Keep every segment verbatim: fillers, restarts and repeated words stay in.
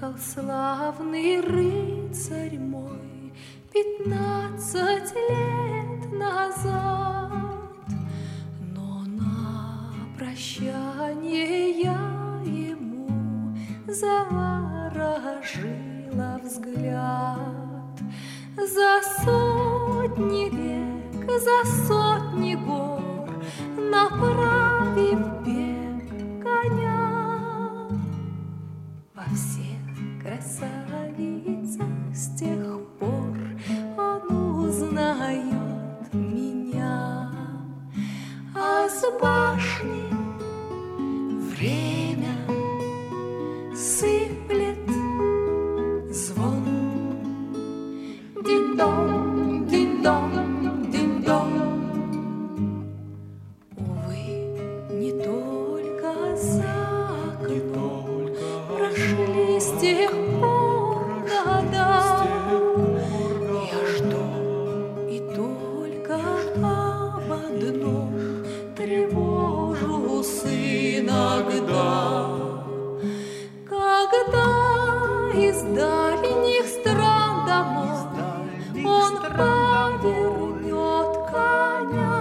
Ехал славный рыцарь мой пятнадцать лет назад, но на прощание я ему заворожила взгляд. За сотни век, за сотни гор, направив бег коня, во всех красавицах с тех пор он узнает меня. А с башни время сыплет звон. Динь-дон, динь-дон, динь-дон. Увы, не только за окном прошли с тех пор года. Я жду и только об одном тревожусь иногда. Когда из дальних стран домой он повернет коня,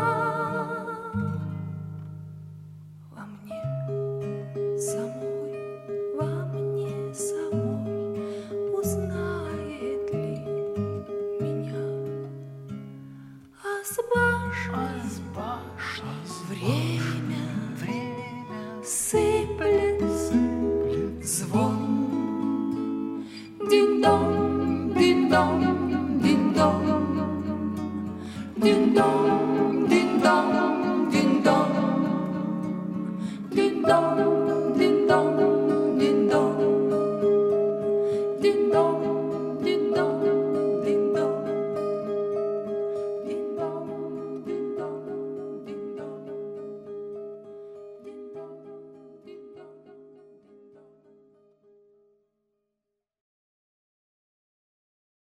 во мне самой, во мне самой узнает ли меня? А с башни, а с башни время